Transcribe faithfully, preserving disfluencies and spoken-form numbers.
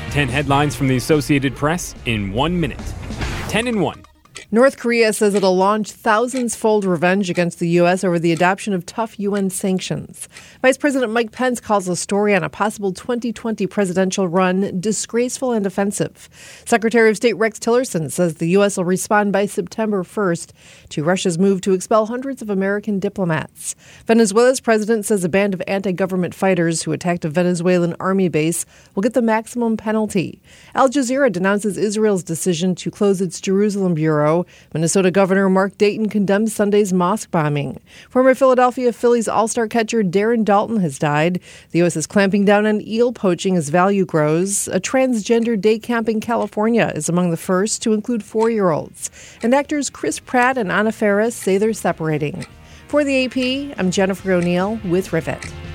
ten headlines from the Associated Press in one minute. ten in one. North Korea says it'll launch thousands-fold revenge against the U S over the adoption of tough U N sanctions. Vice President Mike Pence calls the story on a possible twenty twenty presidential run disgraceful and offensive. Secretary of State Rex Tillerson says the U S will respond by September first to Russia's move to expel hundreds of American diplomats. Venezuela's president says a band of anti-government fighters who attacked a Venezuelan army base will get the maximum penalty. Al Jazeera denounces Israel's decision to close its Jerusalem bureau. Minnesota Governor Mark Dayton condemns Sunday's mosque bombing. Former Philadelphia Phillies all-star catcher Darren Daulton has died. The U S is clamping down on eel poaching as value grows. A transgender day camp in California is among the first to include four-year-olds. And actors Chris Pratt and Anna Faris say they're separating. For the A P, I'm Jennifer O'Neill with Rivet.